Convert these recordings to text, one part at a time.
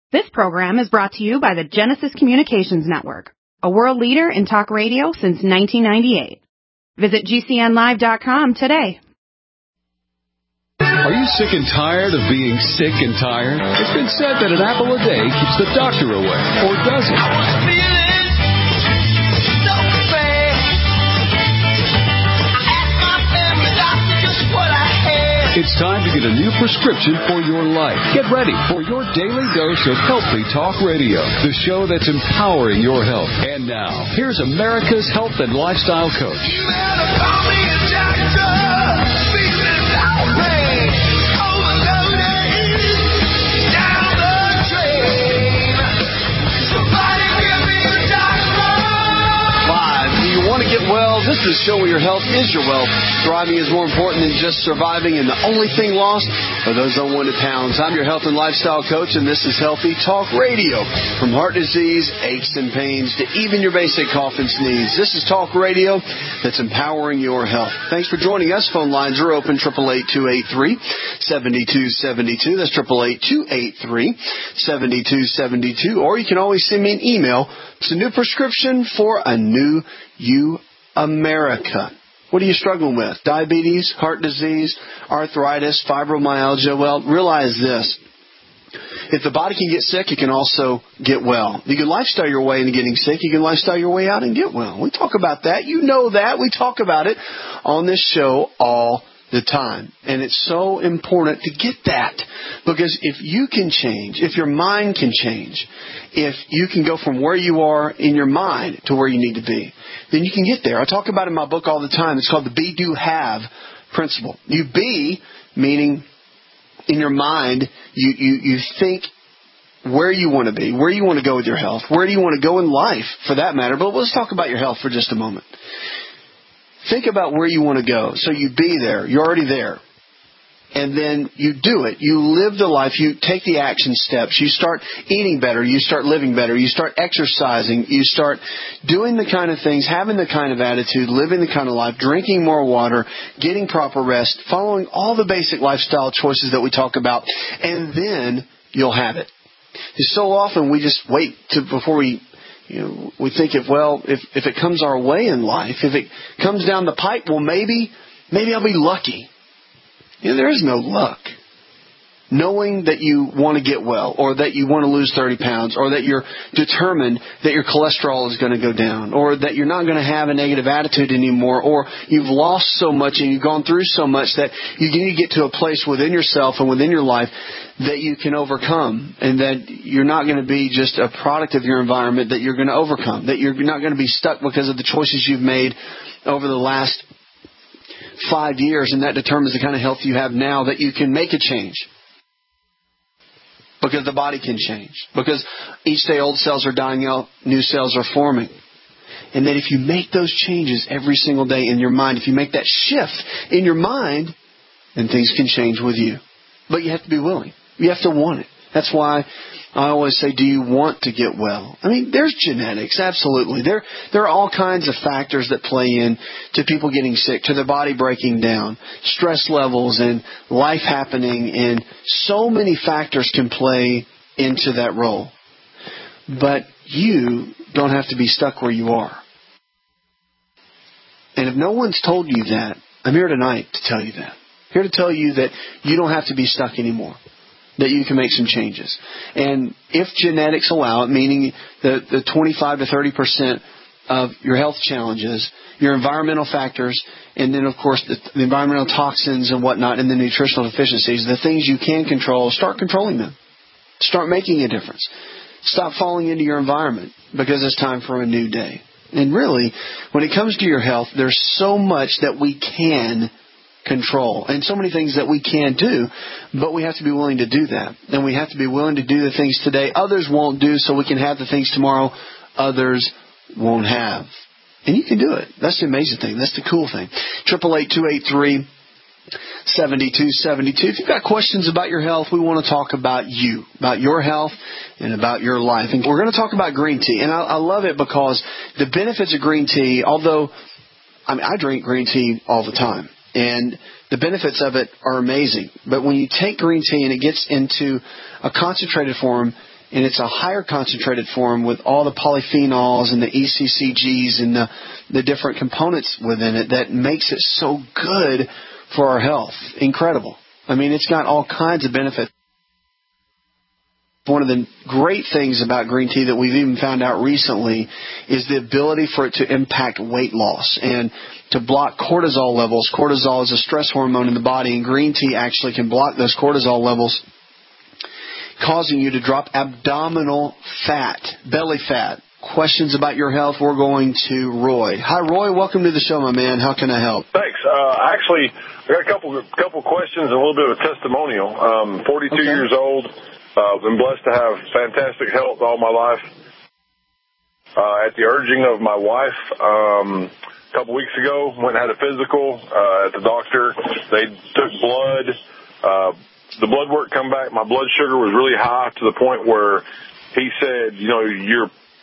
This program is brought to you by the Genesis Communications Network, a world leader in talk radio since 1998. Visit GCNlive.com today. Are you sick and tired of being sick and tired? It's been said that an apple a day keeps the doctor away, or does it? I was feeling so bad. I asked my family doctor just what I had. It's time to get a new prescription for your life. Get ready for your daily dose of Healthy Talk Radio, the show that's empowering your health. And now, here's America's health and lifestyle coach. You better call me a doctor. Feeling outraged. Well, this is a show where your health is your wealth. Thriving is more important than just surviving, and the only thing lost are those unwanted pounds. I'm your health and lifestyle coach, and this is Healthy Talk Radio. From heart disease, aches and pains, to even your basic cough and sneeze, this is Talk Radio that's empowering your health. Thanks for joining us. Phone lines are open, 888-283-7272. That's 888-283-7272. Or you can always send me an email. It's a new prescription for a new you, America. What are you struggling with? Diabetes, heart disease, arthritis, fibromyalgia? Well, realize this. If the body can get sick, it can also get well. You can lifestyle your way into getting sick. You can lifestyle your way out and get well. We talk about that. You know that. We talk about it on this show all the time. And it's so important to get that. Because if you can change, if your mind can change, if you can go from where you are in your mind to where you need to be, then you can get there. I talk about it in my book all the time. It's called the be, do, have principle. You be, meaning in your mind, you think where you want to be, where you want to go with your health, where do you want to go in life for that matter. But let's talk about your health for just a moment. Think about where you want to go. So you be there. You're already there. And then you do it. You live the life. You take the action steps. You start eating better. You start living better. You start exercising. You start doing the kind of things, having the kind of attitude, living the kind of life, drinking more water, getting proper rest, following all the basic lifestyle choices that we talk about, and then you'll have it. So often we just wait before we think if it comes our way in life, if it comes down the pipe, well, maybe I'll be lucky. There is no luck. Knowing that you want to get well, or that you want to lose 30 pounds, or that you're determined that your cholesterol is going to go down, or that you're not going to have a negative attitude anymore, or you've lost so much and you've gone through so much that you need to get to a place within yourself and within your life that you can overcome, and that you're not going to be just a product of your environment, that you're going to overcome, that you're not going to be stuck because of the choices you've made over the last 5 years, and that determines the kind of health you have now, that you can make a change. Because the body can change. Because each day old cells are dying out, new cells are forming. And that if you make those changes every single day in your mind, if you make that shift in your mind, then things can change with you. But you have to be willing. You have to want it. That's why I always say, do you want to get well? I mean, there's genetics, absolutely. There are all kinds of factors that play in to people getting sick, to their body breaking down, stress levels and life happening, and so many factors can play into that role. But you don't have to be stuck where you are. And if no one's told you that, I'm here tonight to tell you that. Here to tell you that you don't have to be stuck anymore, that you can make some changes. And if genetics allow it, meaning the 25 to 30% of your health challenges, your environmental factors, and then, of course, the environmental toxins and whatnot, and the nutritional deficiencies, the things you can control, start controlling them. Start making a difference. Stop falling into your environment, because it's time for a new day. And really, when it comes to your health, there's so much that we can control, and so many things that we can do, but we have to be willing to do that. And we have to be willing to do the things today others won't do, so we can have the things tomorrow others won't have. And you can do it. That's the amazing thing. That's the cool thing. 888-283-7272. If you've got questions about your health, we want to talk about you, about your health, and about your life. And we're going to talk about green tea. And I love it because the benefits of green tea, although I drink green tea all the time, and the benefits of it are amazing. But when you take green tea and it gets into a concentrated form, and it's a higher concentrated form with all the polyphenols and the ECCGs and the different components within it that makes it so good for our health. Incredible. I mean, it's got all kinds of benefits. One of the great things about green tea that we've even found out recently is the ability for it to impact weight loss and to block cortisol levels. Cortisol is a stress hormone in the body, and green tea actually can block those cortisol levels, causing you to drop abdominal fat, belly fat. Questions about your health, we're going to Roy. Hi, Roy. Welcome to the show, my man. How can I help? Thanks. Actually, I got a couple questions and a little bit of a testimonial. 42 years old. Been blessed to have fantastic health all my life. At the urging of my wife, a couple weeks ago, went and had a physical at the doctor. They took blood. The blood work come back. My blood sugar was really high to the point where he said, you're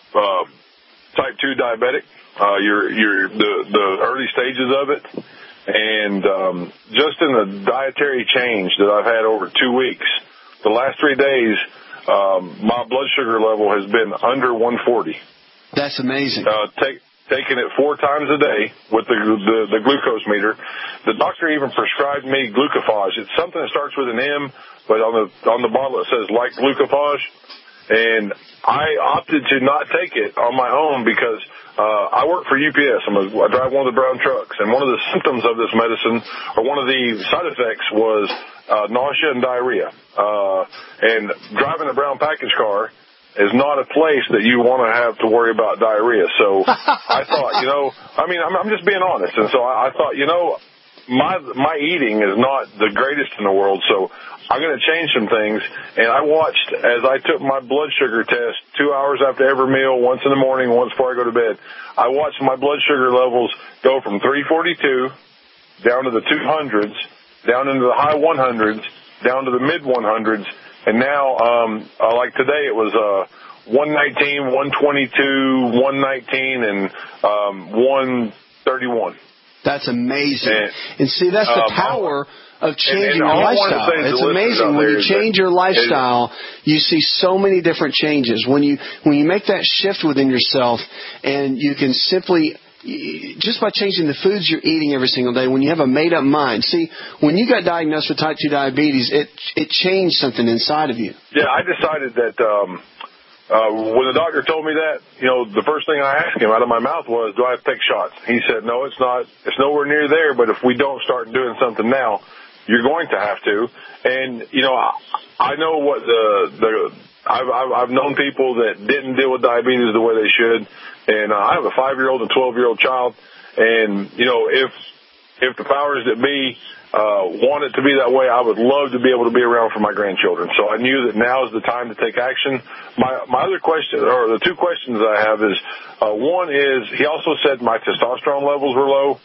type 2 diabetic. You're the early stages of it. And just in the dietary change that I've had over 2 weeks, the last 3 days, my blood sugar level has been under 140. That's amazing. Taking it 4 times a day with the glucose meter. The doctor even prescribed me glucophage. It's something that starts with an M, but on the bottle it says like glucophage. And I opted to not take it on my own because I work for UPS. I drive one of the brown trucks, and one of the symptoms of this medicine, or one of the side effects, was nausea and diarrhea. And driving a brown package car is not a place that you want to have to worry about diarrhea. So I thought, I'm just being honest. And so I thought, my eating is not the greatest in the world, so I'm going to change some things. And I watched as I took my blood sugar test 2 hours after every meal, once in the morning, once before I go to bed. I watched my blood sugar levels go from 342 down to the 200s, down into the high 100s, down to the mid 100s, and now, like today, it was 119, 122, 119, and 131. That's amazing. And see, that's the power of changing your lifestyle. It's amazing. When you change your lifestyle, you see so many different changes. When you make that shift within yourself, and you can simply, just by changing the foods you're eating every single day, when you have a made-up mind. See, when you got diagnosed with type 2 diabetes, it changed something inside of you. Yeah, I decided that when the doctor told me that, the first thing I asked him out of my mouth was, do I have to take shots? He said, no, it's not. It's nowhere near there, but if we don't start doing something now, you're going to have to. And, I know what I've known people that didn't deal with diabetes the way they should. And I have a 5-year-old and 12-year-old child. And, if the powers that be want it to be that way, I would love to be able to be around for my grandchildren. So I knew that now is the time to take action. My other question, or the 2 questions I have is, one is, he also said my testosterone levels were low.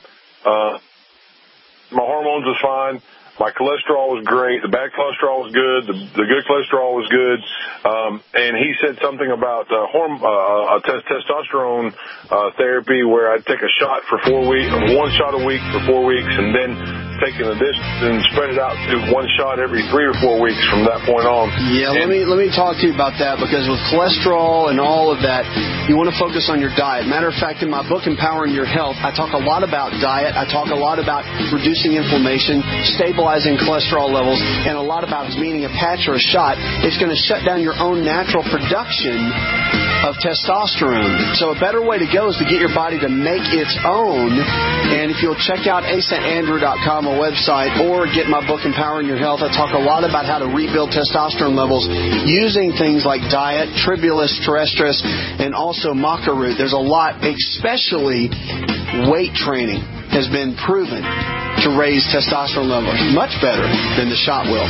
My hormones was fine. My cholesterol was great. The bad cholesterol was good. The good cholesterol was good. And he said something about testosterone therapy, where I'd take a shot for 4 weeks, 1 shot a week for 4 weeks, and then take an addition and spread it out to 1 shot every 3 or 4 weeks from that point on. Yeah, let me talk to you about that, because with cholesterol and all of that, you want to focus on your diet. Matter of fact, in my book, Empowering Your Health, I talk a lot about diet. I talk a lot about reducing inflammation, stabilizing cholesterol levels, and a lot about meaning a patch or a shot. It's going to shut down your own natural production of testosterone. So a better way to go is to get your body to make its own. And if you'll check out asantandrew.com, a website, or get my book, Empowering Your Health, I talk a lot about how to rebuild testosterone levels using things like diet, Tribulus terrestris, and also maca root. There's a lot, especially weight training has been proven to raise testosterone levels much better than the shot will.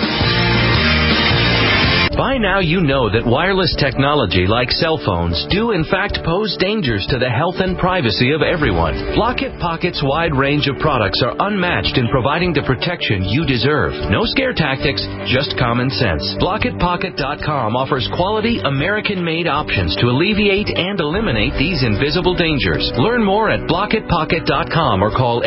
By now you know that wireless technology like cell phones do in fact pose dangers to the health and privacy of everyone. Block-It Pocket's wide range of products are unmatched in providing the protection you deserve. No scare tactics, just common sense. BlockItPocket.com offers quality American-made options to alleviate and eliminate these invisible dangers. Learn more at BlockItPocket.com or call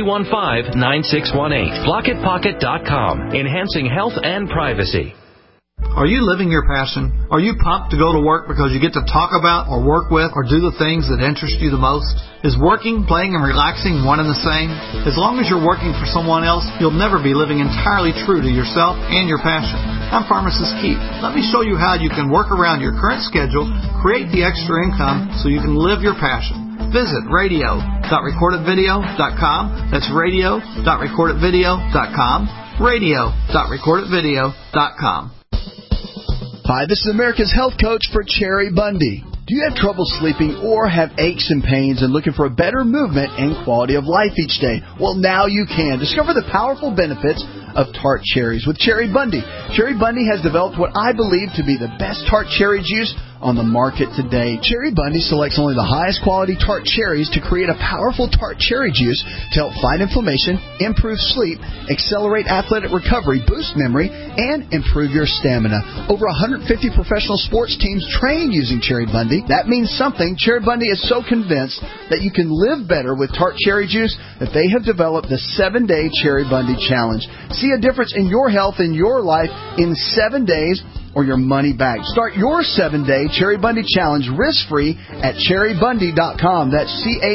888-315-9618. BlockItPocket.com, enhancing health and privacy. Are you living your passion? Are you pumped to go to work because you get to talk about or work with or do the things that interest you the most? Is working, playing, and relaxing one and the same? As long as you're working for someone else, you'll never be living entirely true to yourself and your passion. I'm Pharmacist Keith. Let me show you how you can work around your current schedule, create the extra income so you can live your passion. Visit radio.recordedvideo.com. That's radio.recordedvideo.com. radio.recordedvideo.com. Hi, this is America's health coach for Cherry Bundy. Do you have trouble sleeping or have aches and pains and looking for a better movement and quality of life each day? Well, now you can. Discover the powerful benefits of tart cherries with Cherry Bundy. Cherry Bundy has developed what I believe to be the best tart cherry juice on the market today. Cherry Bundy selects only the highest quality tart cherries to create a powerful tart cherry juice to help fight inflammation, improve sleep, accelerate athletic recovery, boost memory, and improve your stamina. Over 150 professional sports teams train using Cherry Bundy. That means something. Cherry Bundy is so convinced that you can live better with tart cherry juice that they have developed the 7-Day Cherry Bundy Challenge. See a difference in your health and your life in 7 days or your money back. Start your 7-Day Cherry Bundy Challenge risk-free at cherrybundy.com. That's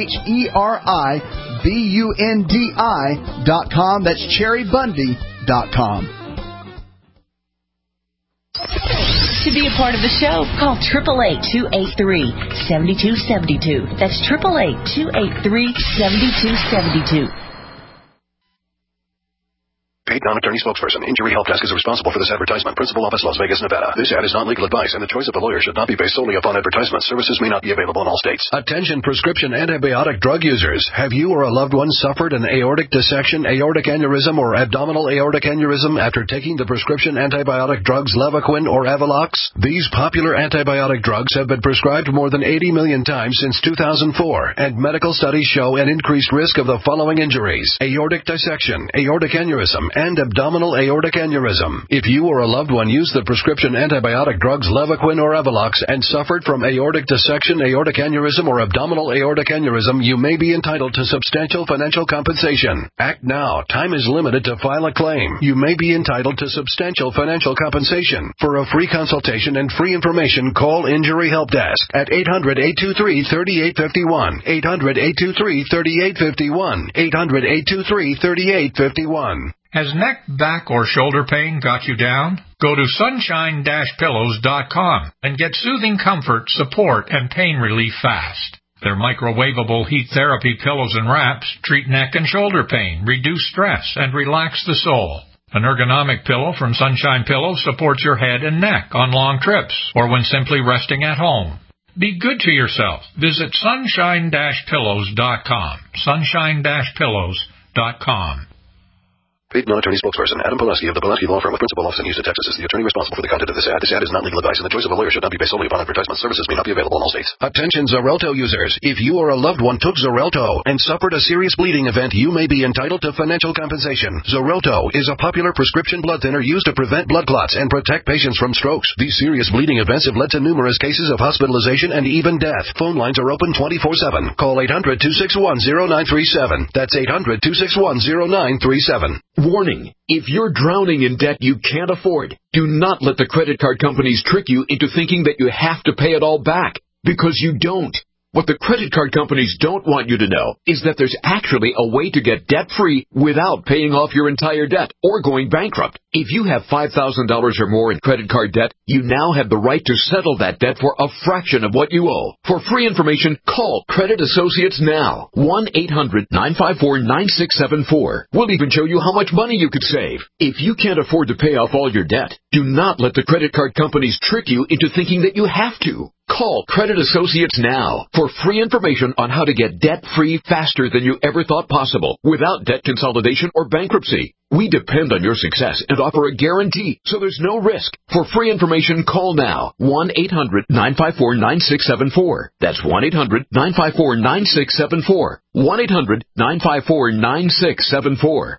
CHERIBUNDI.com. That's cherrybundy.com. To be a part of the show, call 888-283-7272. That's 888-283-7272. Paid non-attorney spokesperson. Injury Help Desk is responsible for this advertisement. Principal office, Las Vegas, Nevada. This ad is not legal advice, and the choice of the lawyer should not be based solely upon advertisement. Services may not be available in all states. Attention prescription antibiotic drug users. Have you or a loved one suffered an aortic dissection, aortic aneurysm, or abdominal aortic aneurysm after taking the prescription antibiotic drugs Levaquin or Avelox? These popular antibiotic drugs have been prescribed more than 80 million times since 2004, and medical studies show an increased risk of the following injuries: aortic dissection, aortic aneurysm, and abdominal aortic aneurysm. If you or a loved one used the prescription antibiotic drugs Levaquin or Avelox and suffered from aortic dissection, aortic aneurysm, or abdominal aortic aneurysm, you may be entitled to substantial financial compensation. Act now. Time is limited to file a claim. You may be entitled to substantial financial compensation. For a free consultation and free information, call Injury Help Desk at 800-823-3851, 800-823-3851, 800-823-3851. Has neck, back, or shoulder pain got you down? Go to sunshine-pillows.com and get soothing comfort, support, and pain relief fast. Their microwavable heat therapy pillows and wraps treat neck and shoulder pain, reduce stress, and relax the soul. An ergonomic pillow from Sunshine Pillows supports your head and neck on long trips or when simply resting at home. Be good to yourself. Visit sunshine-pillows.com. Sunshine-pillows.com. Paid non-attorney spokesperson Adam Pileski of the Pileski Law Firm with principal office in Houston, Texas is the attorney responsible for the content of this ad. This ad is not legal advice, and the choice of a lawyer should not be based solely upon advertisement. Services may not be available in all states. Attention Xarelto users. If you or a loved one took Xarelto and suffered a serious bleeding event, you may be entitled to financial compensation. Xarelto is a popular prescription blood thinner used to prevent blood clots and protect patients from strokes. These serious bleeding events have led to numerous cases of hospitalization and even death. Phone lines are open 24/7. Call 800-261-0937. That's 800-261-0937. Warning. If you're drowning in debt you can't afford, do not let the credit card companies trick you into thinking that you have to pay it all back, because you don't. What the credit card companies don't want you to know is that there's actually a way to get debt-free without paying off your entire debt or going bankrupt. If you have $5,000 or more in credit card debt, you now have the right to settle that debt for a fraction of what you owe. For free information, call Credit Associates now. 1-800-954-9674. We'll even show you how much money you could save. If you can't afford to pay off all your debt, do not let the credit card companies trick you into thinking that you have to. Call Credit Associates now for free information on how to get debt-free faster than you ever thought possible without debt consolidation or bankruptcy. We depend on your success and offer a guarantee, so there's no risk. For free information, call now. 1-800-954-9674. That's 1-800-954-9674. 1-800-954-9674.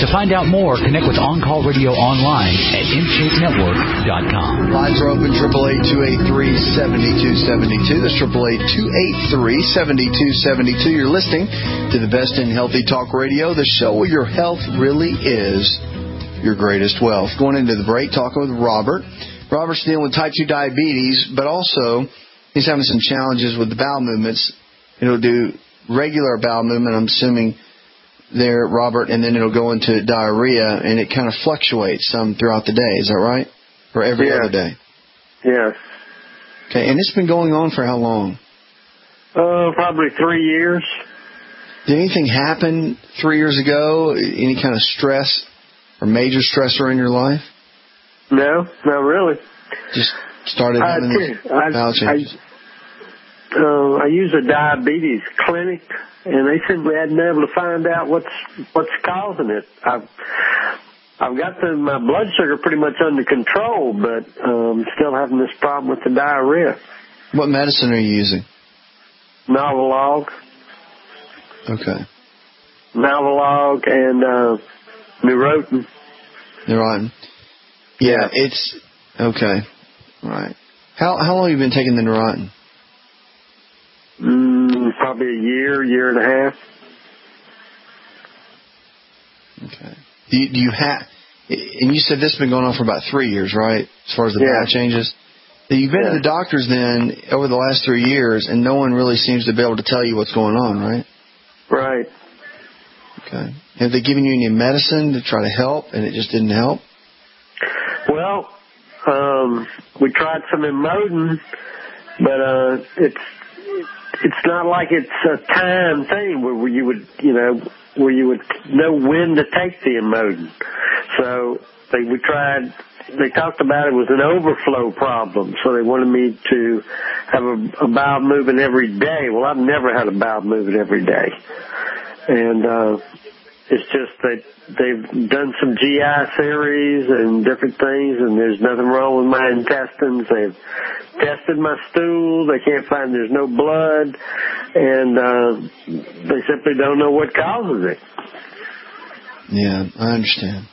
To find out more, connect with On Call Radio online at InShapeNetwork.com. Lines are open, 888-283-7272. That's 888-283-7272. You're listening to the best in healthy talk radio, the show where your health really is your greatest wealth. Going into the break, talking with Robert. Robert's dealing with type 2 diabetes, but also he's having some challenges with the bowel movements. It'll do regular bowel movement, I'm assuming there, Robert, and then it'll go into diarrhea, and it kind of fluctuates some throughout the day. Is that right? Or every other day? Yes. Okay, and it's been going on for how long? Probably 3 years. Did anything happen 3 years ago? Any kind of stress or major stressor in your life? No, not really. Just started having these bowel changes? I use a diabetes clinic, and they simply hadn't been able to find out what's causing it. I've got my blood sugar pretty much under control, but still having this problem with the diarrhea. What medicine are you using? Novolog. Okay. Novolog and Neurontin. Neurontin. Yeah, it's okay. Right. How long have you been taking the Neurontin? Probably a year and a half. Okay. Do you have? And you said this has been going on for about 3 years, right? As far as the bowel changes. You've been to the doctors then over the last 3 years, and no one really seems to be able to tell you what's going on, right? Right. Okay. Have they given you any medicine to try to help, and it just didn't help? Well, we tried some Imodin, but it's not like it's a time thing where you would know when to take the Imodin. So they talked about it was an overflow problem, so they wanted me to have a bowel movement every day. Well, I've never had a bowel movement every day. And it's just that they've done some GI series and different things, and there's nothing wrong with my intestines. They've tested my stool. They can't find there's no blood, and they simply don't know what causes it. Yeah, I understand.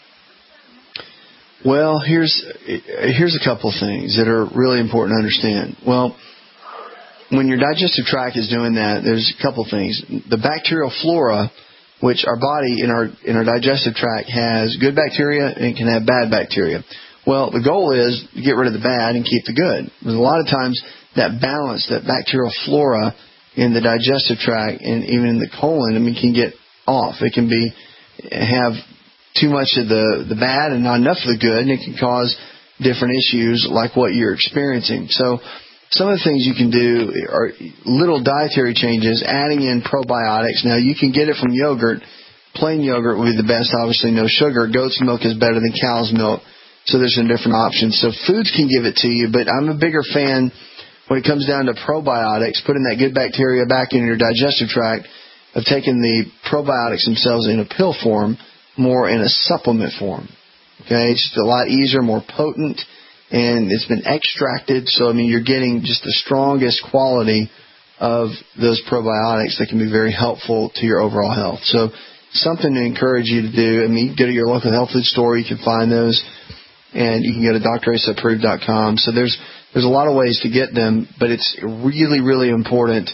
Well, here's a couple of things that are really important to understand. Well, when your digestive tract is doing that, there's a couple of things. The bacterial flora, which our body in our digestive tract has good bacteria and it can have bad bacteria. Well, the goal is to get rid of the bad and keep the good. But a lot of times that balance, that bacterial flora in the digestive tract and even in the colon, can get off. It can have too much of the bad and not enough of the good, and it can cause different issues like what you're experiencing. So some of the things you can do are little dietary changes, adding in probiotics. Now, you can get it from yogurt. Plain yogurt would be the best, obviously no sugar. Goat's milk is better than cow's milk, so there's some different options. So foods can give it to you, but I'm a bigger fan when it comes down to probiotics, putting that good bacteria back in your digestive tract, of taking the probiotics themselves in a pill form, more in a supplement form. Okay, it's just a lot easier, more potent, and it's been extracted, so you're getting just the strongest quality of those probiotics that can be very helpful to your overall health. So something to encourage you to do. You can go to your local health food store, you can find those, and you can go to drasapproved.com. So there's a lot of ways to get them, but it's really, really important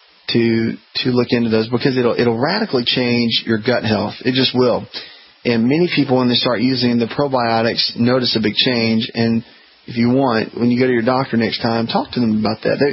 to look into those because it'll radically change your gut health. It just will. And many people, when they start using the probiotics, notice a big change. And if you want, when you go to your doctor next time, talk to them about that.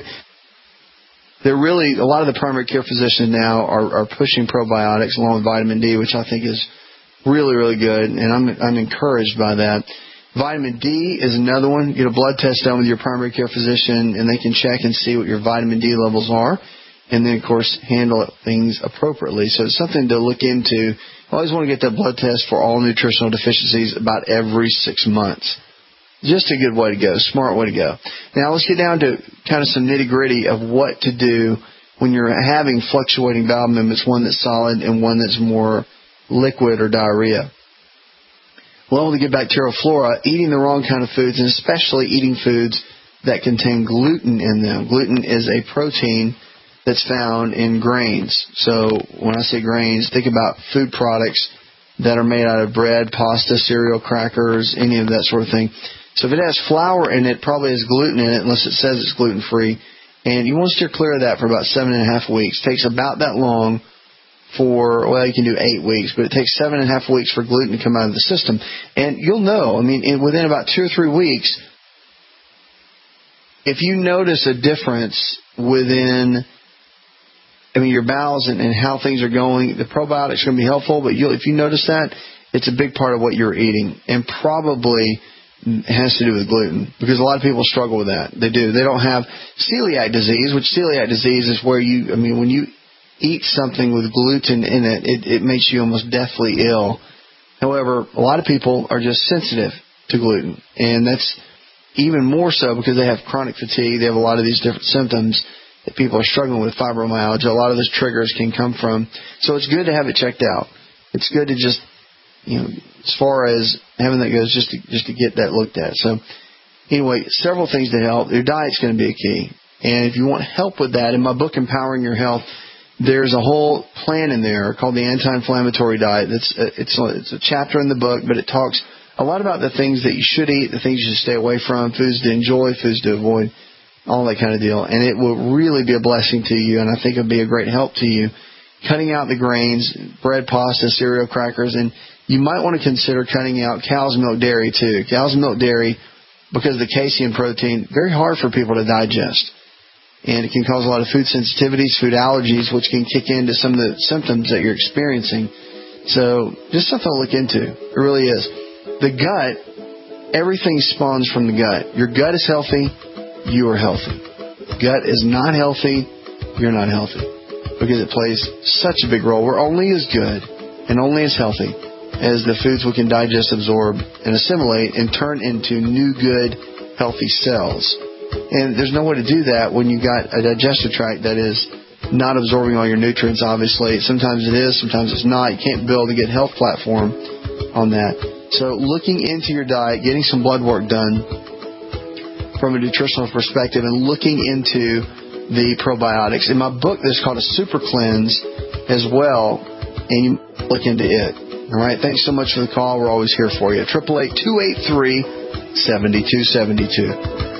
They're really, a lot of the primary care physicians now are pushing probiotics along with vitamin D, which I think is really, really good. And I'm encouraged by that. Vitamin D is another one. Get a blood test done with your primary care physician, and they can check and see what your vitamin D levels are. And then, of course, handle things appropriately. So it's something to look into. I always want to get that blood test for all nutritional deficiencies about every 6 months. Just a good way to go, smart way to go. Now let's get down to kind of some nitty-gritty of what to do when you're having fluctuating bowel movements, one that's solid and one that's more liquid or diarrhea. Well, to get bacterial flora, eating the wrong kind of foods, and especially eating foods that contain gluten in them. Gluten is a protein that's found in grains. So when I say grains, think about food products that are made out of bread, pasta, cereal, crackers, any of that sort of thing. So if it has flour in it, probably has gluten in it, unless it says it's gluten-free. And you want to steer clear of that for about 7.5 weeks. It takes about that long for, well, you can do 8 weeks, but it takes 7.5 weeks for gluten to come out of the system. And you'll know, within about 2 or 3 weeks, if you notice a difference within, your bowels and how things are going, the probiotics are going to be helpful, but if you notice that, it's a big part of what you're eating, and probably has to do with gluten, because a lot of people struggle with that. They do. They don't have celiac disease, which celiac disease is where when you eat something with gluten in it, it makes you almost deathly ill. However, a lot of people are just sensitive to gluten, and that's even more so because they have chronic fatigue. They have a lot of these different symptoms that people are struggling with, fibromyalgia. A lot of those triggers can come from. So it's good to have it checked out. It's good to just, as far as having that goes, just to get that looked at. So anyway, several things to help. Your diet's going to be a key. And if you want help with that, in my book, Empowering Your Health, there's a whole plan in there called the anti-inflammatory diet. It's a chapter in the book, but it talks a lot about the things that you should eat, the things you should stay away from, foods to enjoy, foods to avoid, all that kind of deal. And it will really be a blessing to you, and I think it'll be a great help to you. Cutting out the grains, bread, pasta, cereal, crackers, and you might want to consider cutting out cow's milk dairy too. Cow's milk dairy, because of the casein protein, very hard for people to digest. And it can cause a lot of food sensitivities, food allergies, which can kick into some of the symptoms that you're experiencing. So just something to look into. It really is. The gut, everything spawns from the gut. Your gut is healthy, you are healthy. Gut is not healthy, you're not healthy. Because it plays such a big role. We're only as good and only as healthy as the foods we can digest, absorb, and assimilate and turn into new, good, healthy cells. And there's no way to do that when you've got a digestive tract that is not absorbing all your nutrients, obviously. Sometimes it is, sometimes it's not. You can't build a good health platform on that. So looking into your diet, getting some blood work done from a nutritional perspective, and looking into the probiotics. In my book, there's called a Super Cleanse as well, and you look into it. All right, thanks so much for the call. We're always here for you. 888-283-7272.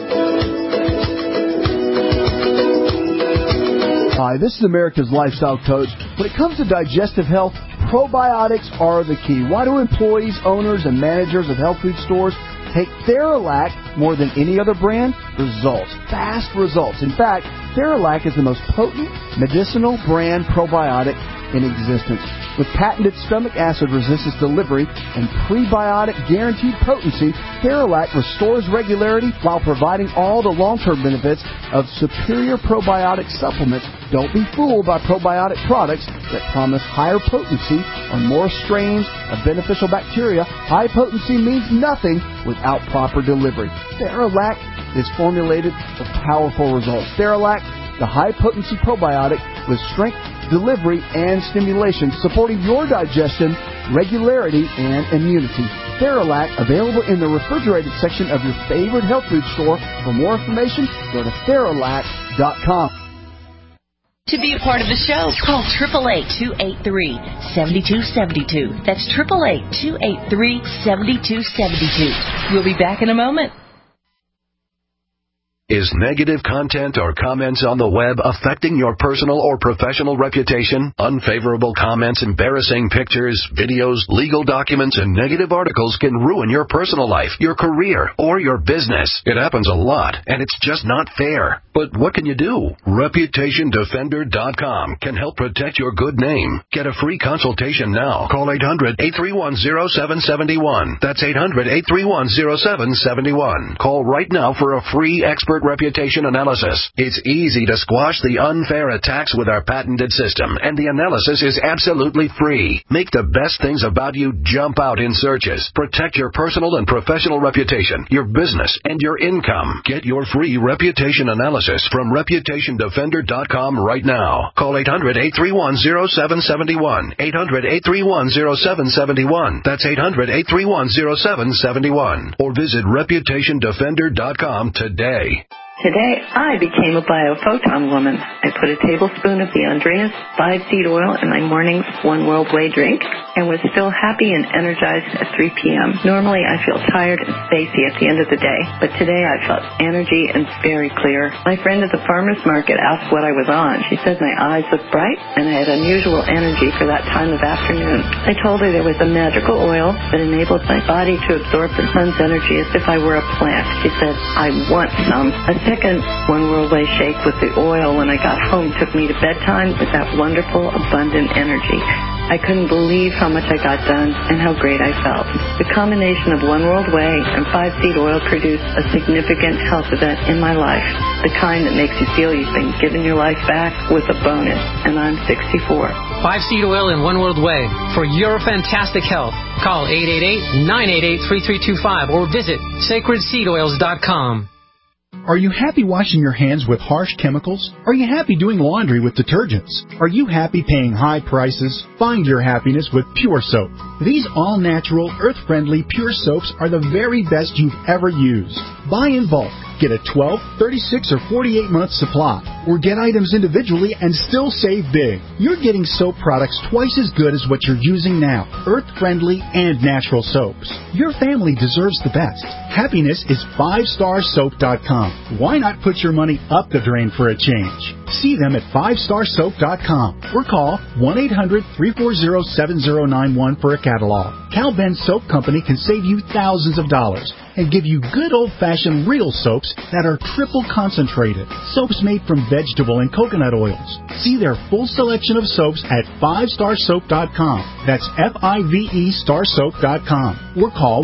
Hi, this is America's Lifestyle Coach. When it comes to digestive health, probiotics are the key. Why do employees, owners, and managers of health food stores take Theralac more than any other brand? Results. Fast results. In fact, Theralac is the most potent medicinal brand probiotic in existence. With patented stomach acid resistance delivery and prebiotic guaranteed potency, Theralac restores regularity while providing all the long-term benefits of superior probiotic supplements. Don't be fooled by probiotic products that promise higher potency or more strains of beneficial bacteria. High potency means nothing without proper delivery. Theralac is formulated for powerful results. Theralac, the high-potency probiotic with strength, delivery, and stimulation, supporting your digestion, regularity, and immunity. Theralac, available in the refrigerated section of your favorite health food store. For more information, go to Theralac.com. To be a part of the show, call 888-283-7272. That's 888-283-7272. We'll be back in a moment. Is negative content or comments on the web affecting your personal or professional reputation? Unfavorable comments, embarrassing pictures, videos, legal documents, and negative articles can ruin your personal life, your career, or your business. It happens a lot, and it's just not fair. But what can you do? ReputationDefender.com can help protect your good name. Get a free consultation now. Call 800-831-0771. That's 800-831-0771. Call right now for a free expert reputation analysis. It's easy to squash the unfair attacks with our patented system, and the analysis is absolutely free. Make the best things about you jump out in searches. Protect your personal and professional reputation, your business, and your income. Get your free reputation analysis from ReputationDefender.com right now. Call 800-831-0771. 800-831-0771. That's 800-831-0771. Or visit ReputationDefender.com today. Today, I became a biophoton woman. I put a tablespoon of the Andreas 5-seed oil in my morning's One World Way drink, and was still happy and energized at 3 p.m. Normally, I feel tired and spacey at the end of the day, but today I felt energy and very clear. My friend at the farmer's market asked what I was on. She said my eyes looked bright, and I had unusual energy for that time of afternoon. I told her there was a magical oil that enabled my body to absorb the sun's energy as if I were a plant. She said, I want some. A second One World Way shake with the oil when I got home took me to bedtime with that wonderful, abundant energy. I couldn't believe how much I got done and how great I felt. The combination of One World Way and 5-seed oil produced a significant health event in my life, the kind that makes you feel you've been given your life back with a bonus, and I'm 64. 5-seed oil and One World Way for your fantastic health. Call 888-988-3325 or visit sacredseedoils.com. Are you happy washing your hands with harsh chemicals? Are you happy doing laundry with detergents? Are you happy paying high prices? Find your happiness with Pure Soap. These all-natural, earth-friendly Pure Soaps are the very best you've ever used. Buy in bulk. Get a 12, 36, or 48-month supply. Or get items individually and still save big. You're getting soap products twice as good as what you're using now. Earth-friendly and natural soaps. Your family deserves the best. Happiness is 5starsoap.com. Why not put your money up the drain for a change? See them at 5starsoap.com or call 1-800-340-7091 for a catalog. Cal Ben Soap Company can save you thousands of dollars and give you good old-fashioned real soaps that are triple concentrated. Soaps made from vegetable and coconut oils. See their full selection of soaps at 5starsoap.com. That's F-I-V-E starsoap.com. Or call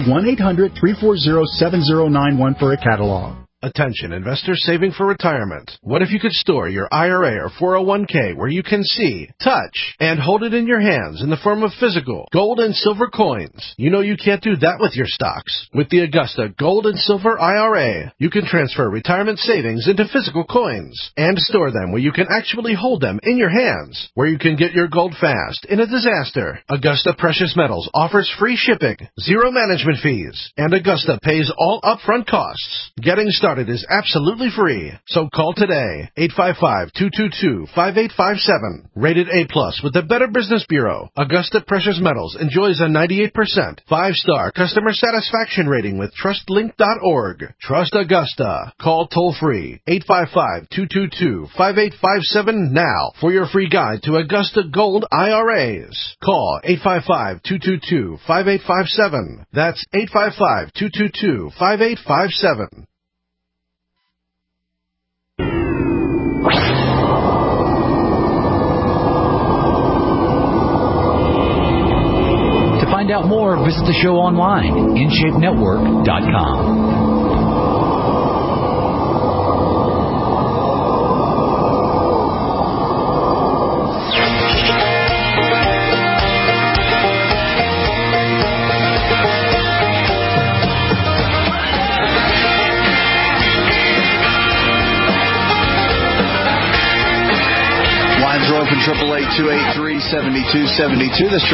1-800-340-7091 for a catalog. Attention, investors saving for retirement. What if you could store your IRA or 401k where you can see, touch, and hold it in your hands in the form of physical gold and silver coins? You know you can't do that with your stocks. With the Augusta Gold and Silver IRA, you can transfer retirement savings into physical coins and store them where you can actually hold them in your hands, where you can get your gold fast in a disaster. Augusta Precious Metals offers free shipping, zero management fees, and Augusta pays all upfront costs. Getting started is absolutely free. So call today, 855-222-5857. Rated A+ with the Better Business Bureau. Augusta Precious Metals enjoys a 98% 5-star customer satisfaction rating with TrustLink.org. Trust Augusta. Call toll-free, 855-222-5857 now for your free guide to Augusta Gold IRAs. Call 855-222-5857. That's 855-222-5857. To find out more, visit the show online, InShapeNetwork.com. Open 888-283-7272. That's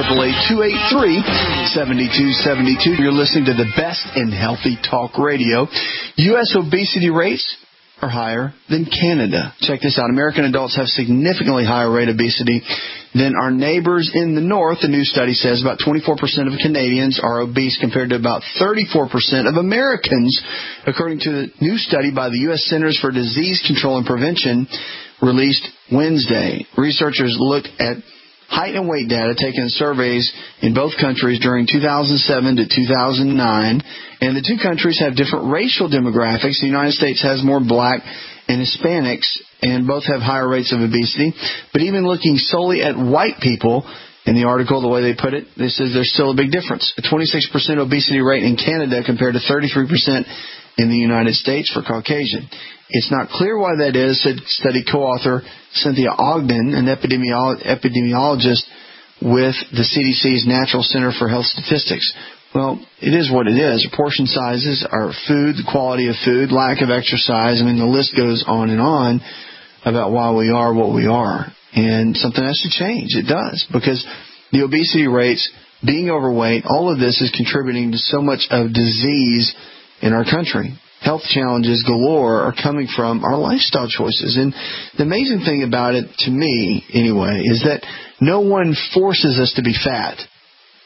888-283-7272. You're listening to the best in healthy talk radio. U.S. obesity rates are higher than Canada. Check this out. American adults have significantly higher rate of obesity than our neighbors in the north. The new study says about 24% of Canadians are obese compared to about 34% of Americans, according to the new study by the U.S. Centers for Disease Control and Prevention released Wednesday. Researchers looked at height and weight data taken in surveys in both countries during 2007 to 2009, and the two countries have different racial demographics. The United States has more black and Hispanics, and both have higher rates of obesity. But even looking solely at white people, in the article, the way they put it, they says there's still a big difference. A 26% obesity rate in Canada compared to 33% in the United States for Caucasian. It's not clear why that is, said study co-author Cynthia Ogden, an epidemiologist with the CDC's National Center for Health Statistics. Well, it is what it is. Portion sizes, our food, the quality of food, lack of exercise. I mean, the list goes on and on about why we are what we are. And something has to change. It does. Because the obesity rates, being overweight, all of this is contributing to so much of disease in our country. Health challenges galore are coming from our lifestyle choices. And the amazing thing about it, to me anyway, is that no one forces us to be fat.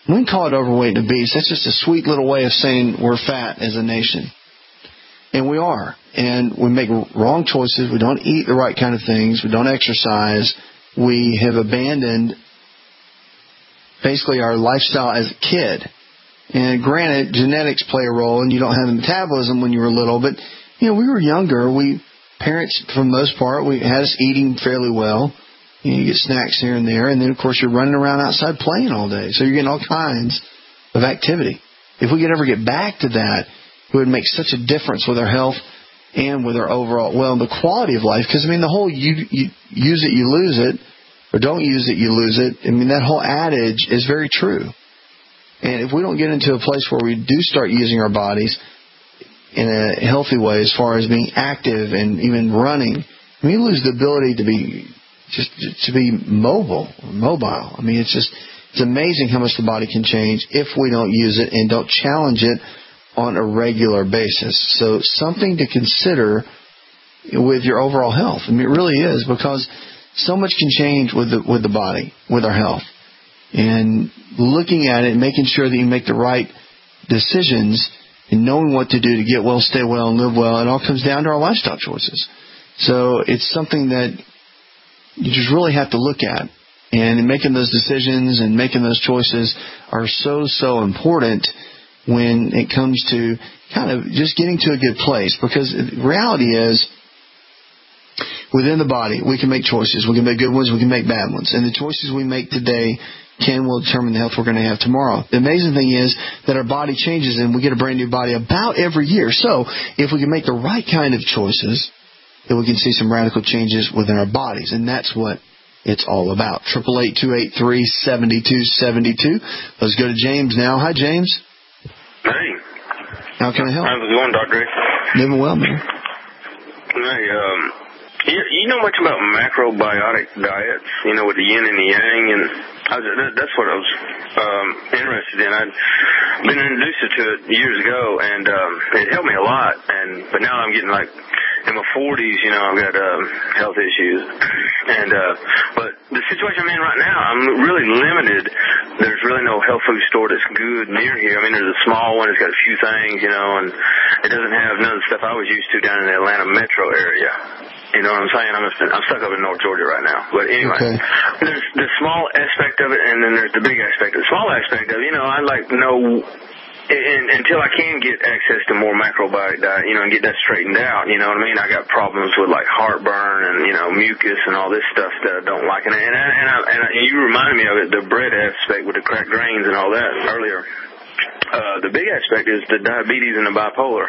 We can call it overweight and obese. That's just a sweet little way of saying we're fat as a nation. And we are. And we make wrong choices. We don't eat the right kind of things. We don't exercise. We have abandoned basically our lifestyle as a kid. And granted, genetics play a role, and you don't have the metabolism when you were little. But, we were younger. Parents, for the most part, we had us eating fairly well. You get snacks here and there. And then, of course, you're running around outside playing all day. So you're getting all kinds of activity. If we could ever get back to that, it would make such a difference with our health and with our overall, the quality of life. Because, the whole you use it, you lose it, or don't use it, you lose it. That whole adage is very true. And if we don't get into a place where we do start using our bodies in a healthy way as far as being active and even running, we lose the ability to be mobile. It's amazing how much the body can change if we don't use it and don't challenge it on a regular basis. So something to consider with your overall health. It really is, because so much can change with the body, with our health. And looking at it and making sure that you make the right decisions and knowing what to do to get well, stay well, and live well, it all comes down to our lifestyle choices. So it's something that you just really have to look at. And in making those decisions and making those choices are so important when it comes to kind of just getting to a good place. Because the reality is, within the body, we can make choices. We can make good ones, we can make bad ones. And the choices we make today will determine the health we're going to have tomorrow. The amazing thing is that our body changes and we get a brand new body about every year. So if we can make the right kind of choices, then we can see some radical changes within our bodies. And that's what it's all about. 888-283-7272. Let's go to James now. Hi, James. Hey. How can I help? How's it going, Dr. Living well, man. Hey, you know much about macrobiotic diets, with the yin and the yang, and that's what I was interested in. I'd been introduced to it years ago, and it helped me a lot. But now I'm getting in my 40s, I've got health issues, but the situation I'm in right now, I'm really limited. There's really no health food store that's good near here. There's a small one. It's got a few things, and it doesn't have none of the stuff I was used to down in the Atlanta metro area. You know what I'm saying? I'm stuck up in North Georgia right now. But anyway, There's the small aspect of it, and then there's the big aspect. The small aspect of it, I'd like to know, until I can get access to more macrobiotic diet, and get that straightened out, you know what I mean? I got problems with heartburn and, mucus and all this stuff that I don't like. And you reminded me of it, the bread aspect with the cracked grains and all that earlier. The big aspect is the diabetes and the bipolar.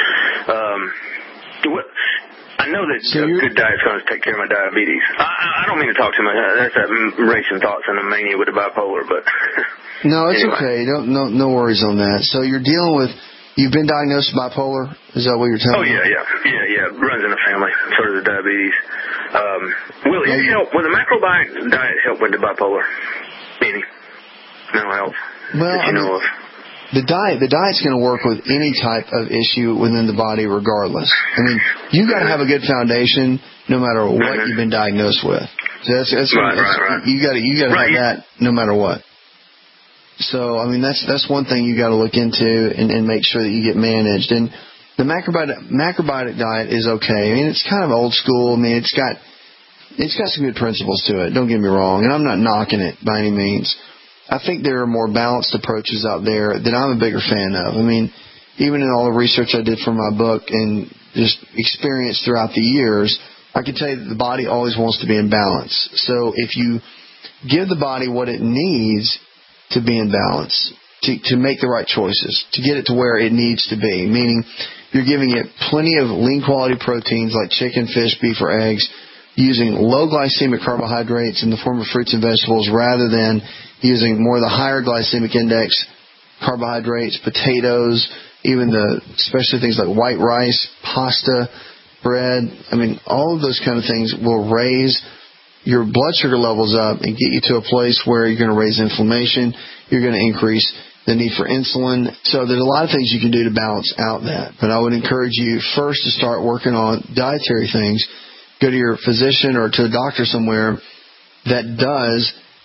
I know that a good diet's going to take care of my diabetes. I don't mean to talk too much. That's that racing thoughts and a mania with the bipolar, but... No, it's anyway. okay. No worries on that. So you've been diagnosed with bipolar? Is that what you're telling me? Yeah. It runs in the family, sort of the diabetes. Will the macrobiotic diet help with the bipolar? Any mental health? Well, of? The diet's going to work with any type of issue within the body regardless. You've got to have a good foundation no matter what you've been diagnosed with. So that's right. You got to have that no matter what. So, that's one thing you got to look into and make sure that you get managed. And the macrobiotic diet is okay. It's kind of old school. It's got some good principles to it. Don't get me wrong. And I'm not knocking it by any means. I think there are more balanced approaches out there that I'm a bigger fan of. Even in all the research I did for my book and just experience throughout the years, I can tell you that the body always wants to be in balance. So if you give the body what it needs to be in balance, to make the right choices, to get it to where it needs to be, meaning you're giving it plenty of lean quality proteins like chicken, fish, beef, or eggs, using low glycemic carbohydrates in the form of fruits and vegetables rather than using more of the higher glycemic index carbohydrates, potatoes, especially things like white rice, pasta, bread. All of those kind of things will raise your blood sugar levels up and get you to a place where you're going to raise inflammation. You're going to increase the need for insulin. So there's a lot of things you can do to balance out that. But I would encourage you first to start working on dietary things. Go to your physician or to a doctor somewhere that does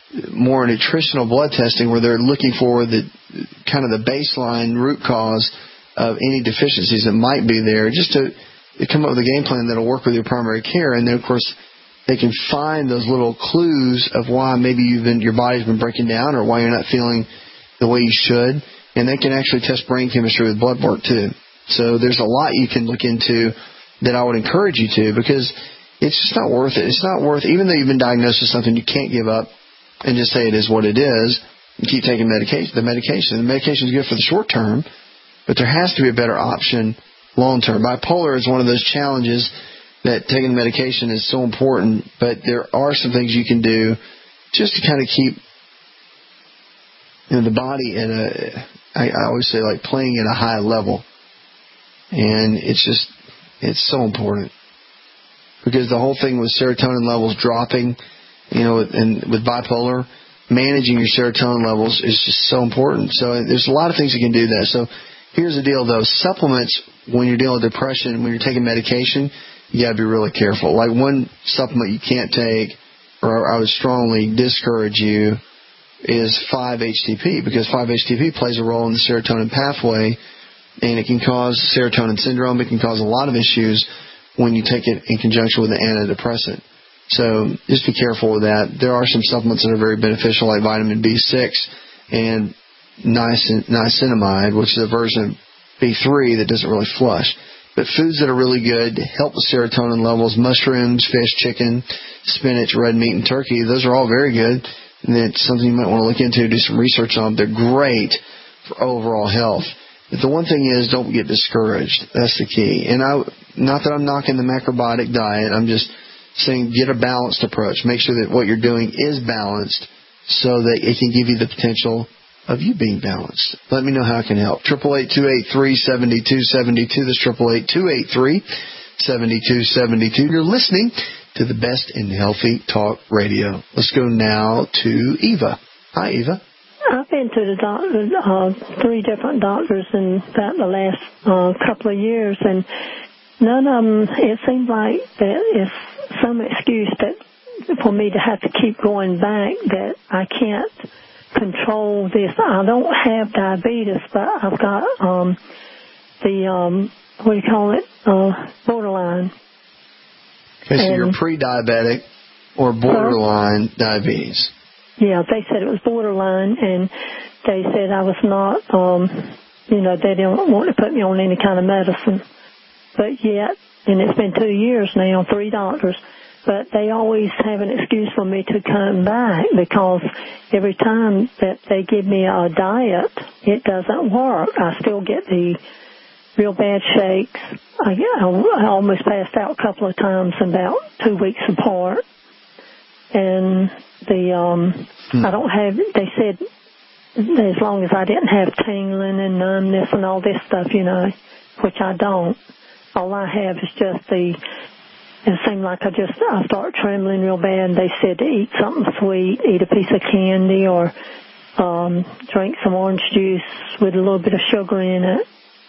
more nutritional blood testing where they're looking for the kind of the baseline root cause of any deficiencies that might be there, just to come up with a game plan that'll work with your primary care. And then, of course, they can find those little clues of why maybe your body's been breaking down or why you're not feeling the way you should. And they can actually test brain chemistry with blood work, too. So there's a lot you can look into that I would encourage you to, because it's just not worth it. It's not worth, even though you've been diagnosed with something, you can't give up and just say it is what it is. You keep taking medication. The medication is good for the short term, but there has to be a better option long term. Bipolar is one of those challenges that taking the medication is so important, but there are some things you can do just to kind of keep the body at I always say, like playing at a high level. And it's so important. Because the whole thing with serotonin levels dropping, and with bipolar, managing your serotonin levels is just so important. So there's a lot of things you can do that. So here's the deal, though. Supplements, when you're dealing with depression, when you're taking medication, you got to be really careful. Like one supplement you can't take, or I would strongly discourage you, is 5-HTP, because 5-HTP plays a role in the serotonin pathway, and it can cause serotonin syndrome. It can cause a lot of issues when you take it in conjunction with an antidepressant. So just be careful with that. There are some supplements that are very beneficial, like vitamin B6 and niacinamide, which is a version of B3 that doesn't really flush. But foods that are really good to help with serotonin levels, mushrooms, fish, chicken, spinach, red meat, and turkey, those are all very good. And it's something you might want to look into, do some research on. They're great for overall health. But the one thing is, don't get discouraged. That's the key. And not that I'm knocking the macrobiotic diet. I'm just saying get a balanced approach. Make sure that what you're doing is balanced so that it can give you the potential of you being balanced. Let me know how I can help. 888-283-7272. That's 888-283-7272. You're listening to the best in healthy talk radio. Let's go now to Eva. Hi, Eva. I've been to the doctor, 3 different doctors in about the last couple of years, and none of them, it seems like that it's some excuse that for me to have to keep going back, that I can't control this. I don't have diabetes, but I've got borderline. Okay, so you're pre-diabetic or borderline diabetes. Yeah, they said it was borderline, and they said I was not, they didn't want to put me on any kind of medicine. But yet, and it's been 2 years now, 3 doctors, but they always have an excuse for me to come back, because every time that they give me a diet, it doesn't work. I still get the real bad shakes. I almost passed out a couple of times about 2 weeks apart. And I don't have, they said, as long as I didn't have tingling and numbness and all this stuff, which I don't. All I have is just it seemed like I start trembling real bad. They said to eat something sweet, eat a piece of candy, or drink some orange juice with a little bit of sugar in it.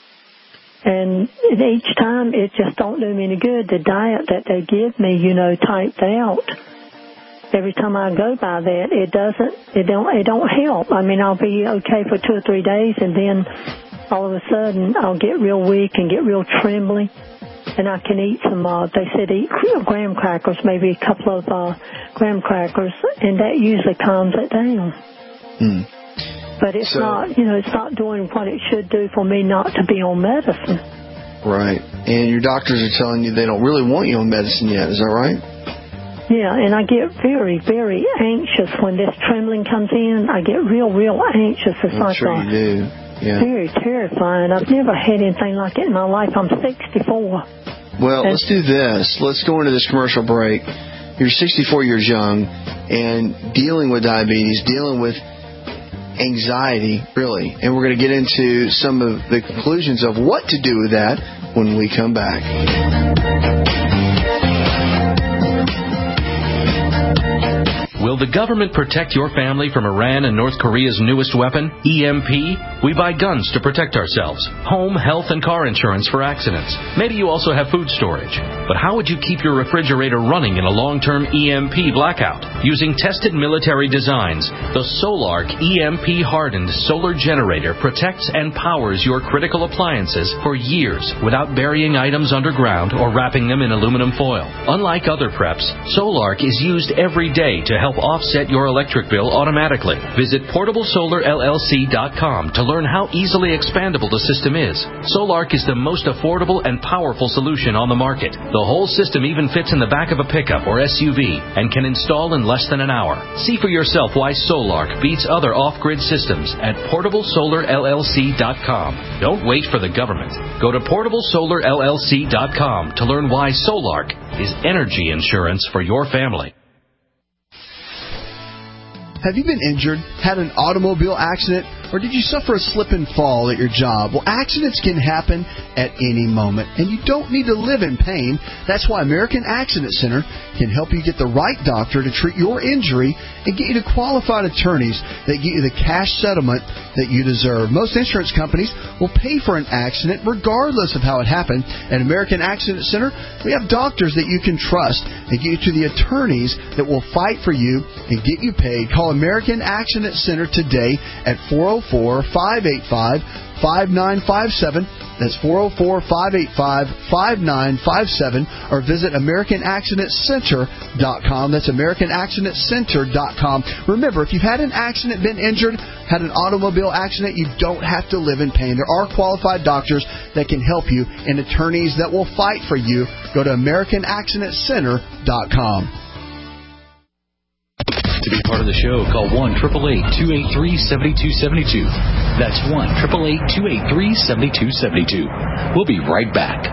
And each time it just don't do me any good. The diet that they give me, typed out. Every time I go by that, it don't help. I mean, I'll be okay for 2 or 3 days, and then all of a sudden I'll get real weak and get real trembly. And I can eat some, they said eat graham crackers, maybe a couple of graham crackers, and that usually calms it down. But it's not, it's not doing what it should do for me not to be on medicine. Right. And your doctors are telling you they don't really want you on medicine yet. Is that right? Yeah, and I get very, very anxious when this trembling comes in. I get real, real anxious. It's I'm sure you do. Yeah. Very terrifying. I've never had anything like it in my life. I'm 64. Well, let's do this. Let's go into this commercial break. You're 64 years young and dealing with diabetes, dealing with anxiety, really. And we're going to get into some of the conclusions of what to do with that when we come back. Will the government protect your family from Iran and North Korea's newest weapon, EMP? We buy guns to protect ourselves, home, health, and car insurance for accidents. Maybe you also have food storage. But how would you keep your refrigerator running in a long-term EMP blackout? Using tested military designs, the Solark EMP-hardened solar generator protects and powers your critical appliances for years without burying items underground or wrapping them in aluminum foil. Unlike other preps, Solark is used every day to help offset your electric bill automatically. Visit PortableSolarLLC.com to learn how easily expandable the system is. Solark is the most affordable and powerful solution on the market. The whole system even fits in the back of a pickup or SUV and can install in less than an hour. See for yourself why Solark beats other off-grid systems at PortableSolarLLC.com. Don't wait for the government. Go to PortableSolarLLC.com to learn why Solark is energy insurance for your family. Have you been injured, had an automobile accident, or did you suffer a slip and fall at your job? Well, accidents can happen at any moment, and you don't need to live in pain. That's why American Accident Center can help you get the right doctor to treat your injury and get you to qualified attorneys that get you the cash settlement that you deserve. Most insurance companies will pay for an accident regardless of how it happened. At American Accident Center, we have doctors that you can trust and get you to the attorneys that will fight for you and get you paid. Call American Accident Center today at 404-585-5957. That's 404-585-5957, or visit AmericanAccidentCenter.com. That's AmericanAccidentCenter.com. Remember, if you've had an accident, been injured, had an automobile accident, you don't have to live in pain. There are qualified doctors that can help you and attorneys that will fight for you. Go to AmericanAccidentCenter.com. To be part of the show, call 1-888-283-7272. That's 1-888-283-7272. We'll be right back.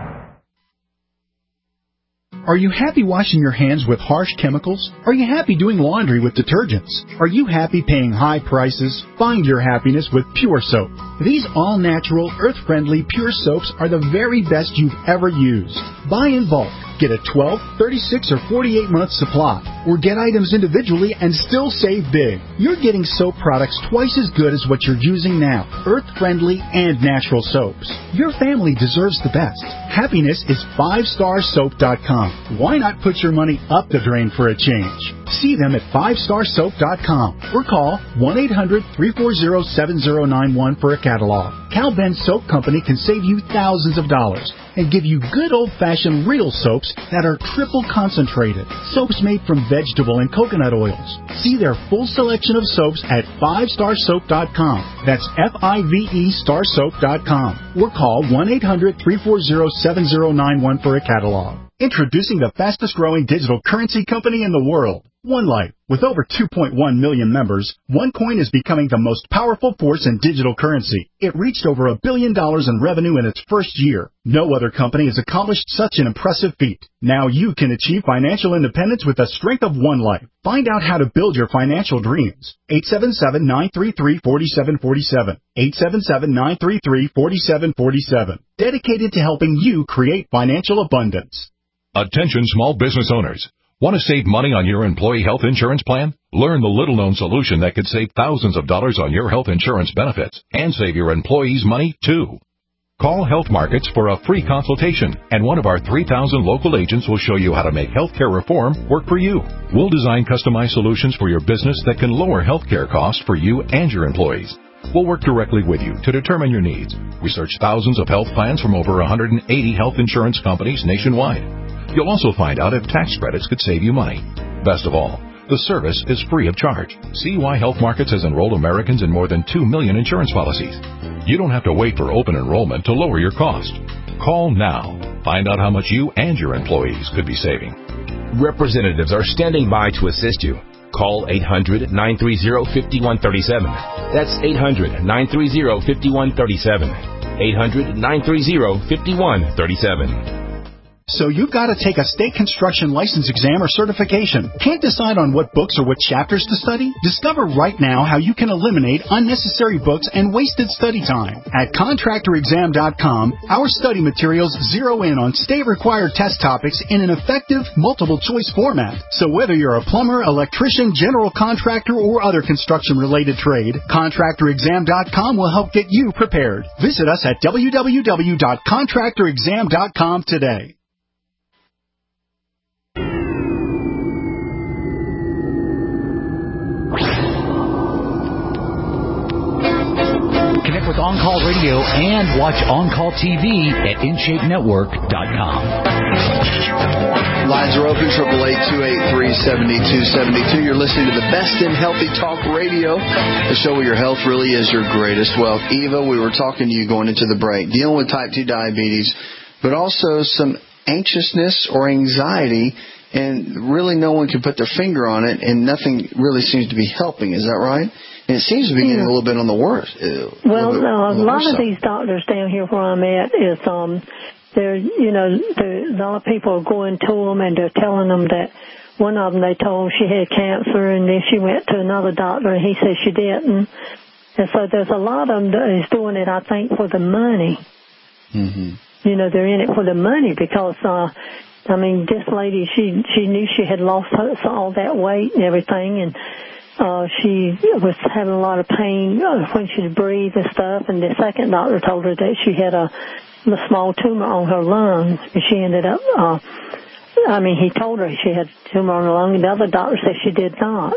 Are you happy washing your hands with harsh chemicals? Are you happy doing laundry with detergents? Are you happy paying high prices? Find your happiness with Pure Soap. These all-natural, earth-friendly Pure Soaps are the very best you've ever used. Buy in bulk. Get a 12, 36, or 48-month supply. Or get items individually and still save big. You're getting soap products twice as good as what you're using now. Earth-friendly and natural soaps. Your family deserves the best. Happiness is 5starsoap.com. Why not put your money up the drain for a change? See them at 5starsoap.com or call 1-800-340-7091 for a catalog. Cal Ben Soap Company can save you thousands of dollars and give you good old-fashioned real soaps that are triple concentrated. Soaps made from vegetable and coconut oils. See their full selection of soaps at 5starsoap.com. That's F-I-V-E starsoap.com. Or call 1-800-340-7091 for a catalog. Introducing the fastest-growing digital currency company in the world, OneLife. With over 2.1 million members, OneCoin is becoming the most powerful force in digital currency. It reached over $1 billion in revenue in its first year. No other company has accomplished such an impressive feat. Now you can achieve financial independence with the strength of OneLife. Find out how to build your financial dreams. 877-933-4747. 877-933-4747. Dedicated to helping you create financial abundance. Attention small business owners. Want to save money on your employee health insurance plan? Learn the little-known solution that could save thousands of dollars on your health insurance benefits and save your employees money, too. Call Health Markets for a free consultation, and one of our 3,000 local agents will show you how to make healthcare reform work for you. We'll design customized solutions for your business that can lower healthcare costs for you and your employees. We'll work directly with you to determine your needs. Research thousands of health plans from over 180 health insurance companies nationwide. You'll also find out if tax credits could save you money. Best of all, the service is free of charge. See why Health Markets has enrolled Americans in more than 2 million insurance policies. You don't have to wait for open enrollment to lower your cost. Call now. Find out how much you and your employees could be saving. Representatives are standing by to assist you. Call 800-930-5137. That's 800-930-5137. 800-930-5137. So you've got to take a state construction license exam or certification. Can't decide on what books or what chapters to study? Discover right now how you can eliminate unnecessary books and wasted study time. At contractorexam.com, our study materials zero in on state-required test topics in an effective, multiple-choice format. So whether you're a plumber, electrician, general contractor, or other construction-related trade, contractorexam.com will help get you prepared. Visit us at www.contractorexam.com today. Connect with On-Call Radio and watch On-Call TV at InShapeNetwork.com. Lines are open, 888-283-7272. You're listening to the best in healthy talk radio, the show where your health really is your greatest wealth. Eva, we were talking to you going into the break, dealing with type 2 diabetes, but also some anxiousness or anxiety, and really no one can put their finger on it, and nothing really seems to be helping. Is that right? And it seems to be getting a little bit on the worst. Well, a lot of these doctors down here where I'm at is, they're, a lot of people are going to them and they're telling them that one of them they told she had cancer, and then she went to another doctor and he said she didn't. And so there's a lot of them that is doing it, I think, for the money. Mm-hmm. They're in it for the money because, this lady, she knew she had lost all that weight and everything, and she was having a lot of pain when she breathed and stuff, and the second doctor told her that she had a small tumor on her lung, and she ended up, he told her she had a tumor on her lung, and the other doctor said she did not.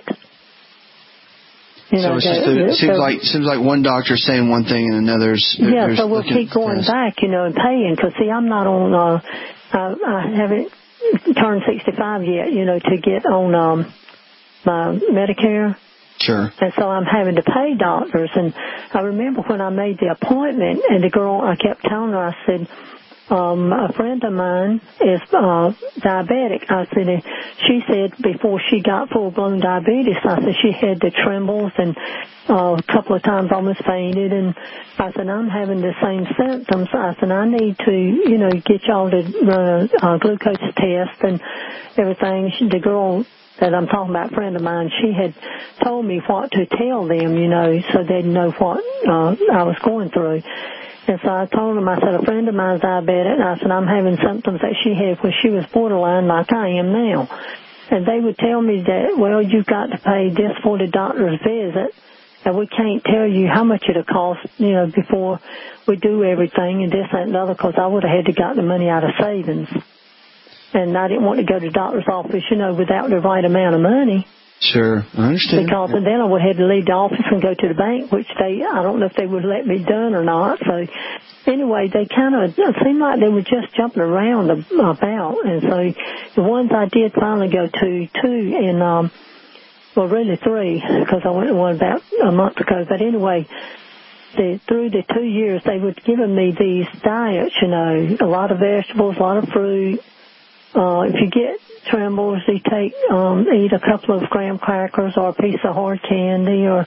It seems like one doctor's saying one thing and another's... Yeah, so we'll keep going back, and paying, because, see, I'm not on, I haven't turned 65 yet, to get on my Medicare. Sure. And so I'm having to pay doctors. And I remember when I made the appointment, and the girl, I kept telling her, I said, a friend of mine is diabetic. I said, she said before she got full-blown diabetes, I said she had the trembles and a couple of times almost fainted. And I said, I'm having the same symptoms. I said, I need to, get y'all to run a glucose test and everything. The girl that I'm talking about, a friend of mine, she had told me what to tell them, so they'd know what I was going through. And so I told them, I said, a friend of mine is diabetic, and I said, I'm having symptoms that she had when she was borderline like I am now. And they would tell me that, well, you've got to pay this for the doctor's visit, and we can't tell you how much it'll cost, before we do everything and this, that, and the other, because I would have had to got the money out of savings. And I didn't want to go to the doctor's office, without the right amount of money. Sure, I understand. Because then I would have to leave the office and go to the bank, which I don't know if they would let me done or not. So anyway, they it seemed like they were just jumping around about. And so the ones I did finally go to, 2 in, really 3, because I went to one about a month ago. But anyway, through the 2 years, they were giving me these diets, a lot of vegetables, a lot of fruit. If you get trembles, you eat a couple of graham crackers or a piece of hard candy or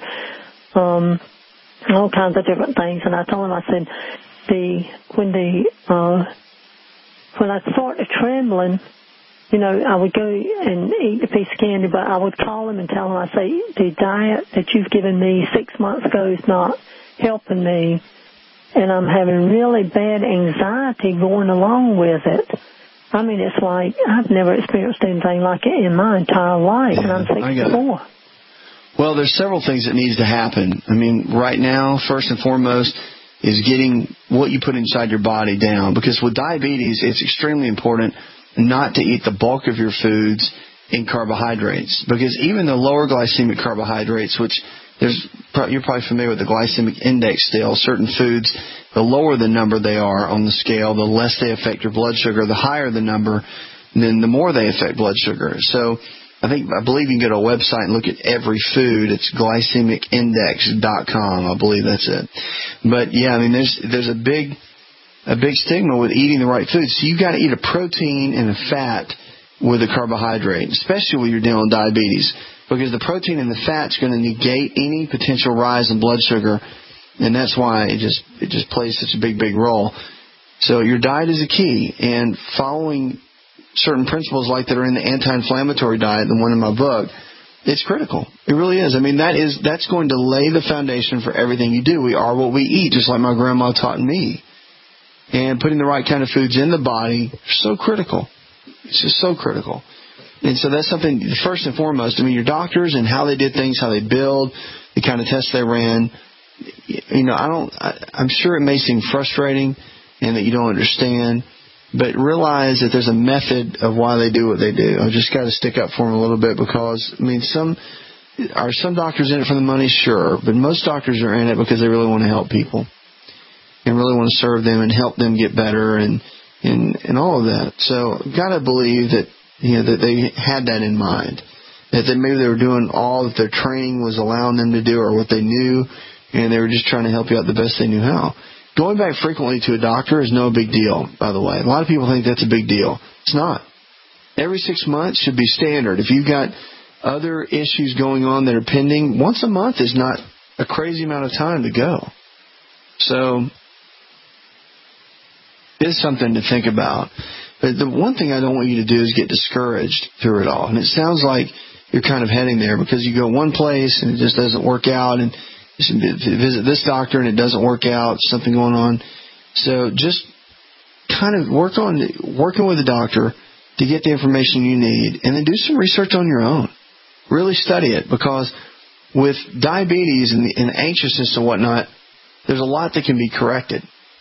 all kinds of different things. And I told them, I said, when I started trembling, I would go and eat a piece of candy, but I would call them and tell them, I say, the diet that you've given me 6 months ago is not helping me, and I'm having really bad anxiety going along with it. It's like I've never experienced anything like it in my entire life, and I'm 64. Well, there's several things that needs to happen. Right now, first and foremost, is getting what you put inside your body down. Because with diabetes, it's extremely important not to eat the bulk of your foods in carbohydrates. Because even the lower glycemic carbohydrates, which you're probably familiar with the glycemic index scale, certain foods, the lower the number they are on the scale, the less they affect your blood sugar. The higher the number, then the more they affect blood sugar. So I believe you can go to a website and look at every food. It's glycemicindex.com. I believe that's it. But yeah, there's a big stigma with eating the right foods. So you got to eat a protein and a fat with a carbohydrate, especially when you're dealing with diabetes, because the protein and the fat's going to negate any potential rise in blood sugar. And that's why it just plays such a big role. So your diet is a key, and following certain principles like that are in the anti-inflammatory diet, the one in my book, it's critical. It really is. I mean, that's going to lay the foundation for everything you do. We are what we eat, just like my grandma taught me. And putting the right kind of foods in the body is so critical. It's just so critical. And so that's something, first and foremost, I mean, your doctors and how they did things, how they build, the kind of tests they ran. You know, I'm sure it may seem frustrating and that you don't understand, but realize that there's a method of why they do what they do. I've just got to stick up for them a little bit because, I mean, some doctors in it for the money? Sure. But most doctors are in it because they really want to help people and really want to serve them and help them get better and all of that. So I've got to believe that, you know, that they had that in mind, that maybe they were doing all that their training was allowing them to do or what they knew, and they were just trying to help you out the best they knew how. Going back frequently to a doctor is no big deal, by the way. A lot of people think that's a big deal. It's not. Every 6 months should be standard. If you've got other issues going on that are pending, once a month is not a crazy amount of time to go. So it's something to think about. But the one thing I don't want you to do is get discouraged through it all. And it sounds like you're kind of heading there because you go one place and it just doesn't work out, and you visit this doctor and it doesn't work out, something going on. So just kind of working with a doctor to get the information you need, and then do some research on your own. Really study it, because with diabetes and anxiousness and whatnot, there's a lot that can be corrected.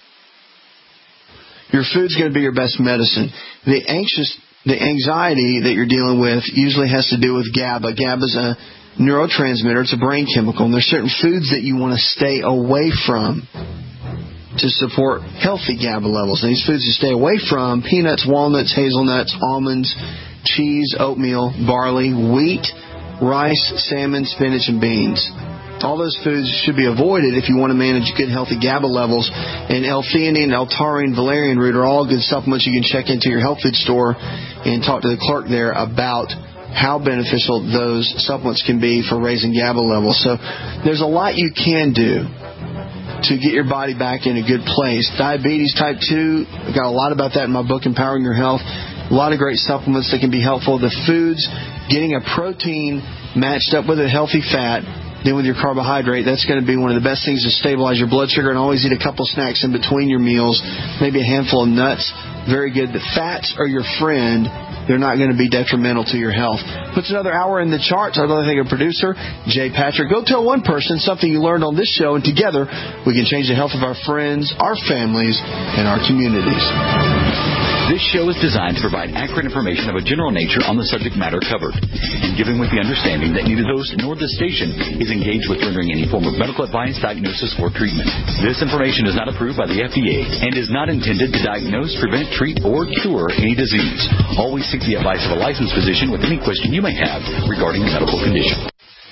Your food's going to be your best medicine. The anxiety that you're dealing with usually has to do with GABA. GABA is a neurotransmitter. It's a brain chemical. And there's certain foods that you want to stay away from to support healthy GABA levels. And these foods to stay away from: peanuts, walnuts, hazelnuts, almonds, cheese, oatmeal, barley, wheat, rice, salmon, spinach, and beans. All those foods should be avoided if you want to manage good, healthy GABA levels. And L-theanine, L-taurine, valerian root are all good supplements you can check into your health food store and talk to the clerk there about how beneficial those supplements can be for raising GABA levels. So there's a lot you can do to get your body back in a good place. Diabetes type 2, I've got a lot about that in my book, Empowering Your Health. A lot of great supplements that can be helpful. The foods, getting a protein matched up with a healthy fat, then with your carbohydrate, that's going to be one of the best things to stabilize your blood sugar. And always eat a couple snacks in between your meals, maybe a handful of nuts. Very good. The fats are your friend. They're not going to be detrimental to your health. Puts another hour in the charts. I'd like to thank our producer, Jay Patrick. Go tell one person something you learned on this show, and together we can change the health of our friends, our families, and our communities. This show is designed to provide accurate information of a general nature on the subject matter covered, and given with the understanding that neither host nor the station is engaged with rendering any form of medical advice, diagnosis, or treatment. This information is not approved by the FDA and is not intended to diagnose, prevent, treat, or cure any disease. Always seek the advice of a licensed physician with any question you may have regarding a medical condition.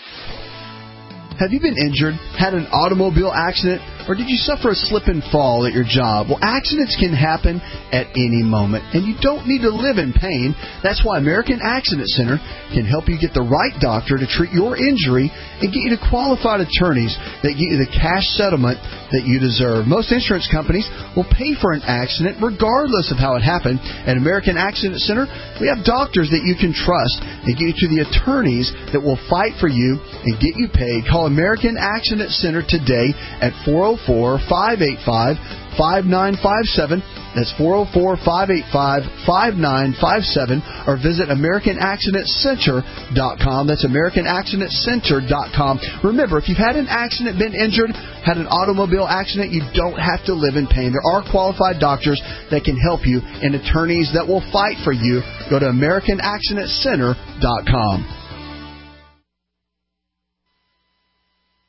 Have you been injured, had an automobile accident, or did you suffer a slip and fall at your job? Well, accidents can happen at any moment, and you don't need to live in pain. That's why American Accident Center can help you get the right doctor to treat your injury and get you to qualified attorneys that get you the cash settlement that you deserve. Most insurance companies will pay for an accident regardless of how it happened. At American Accident Center, we have doctors that you can trust and get you to the attorneys that will fight for you and get you paid. Call American Accident Center today at 404-585-5957. That's 404-585-5957. Or visit AmericanAccidentCenter.com. That's AmericanAccidentCenter.com. Remember, if you've had an accident, been injured, had an automobile accident, you don't have to live in pain. There are qualified doctors that can help you and attorneys that will fight for you. Go to AmericanAccidentCenter.com.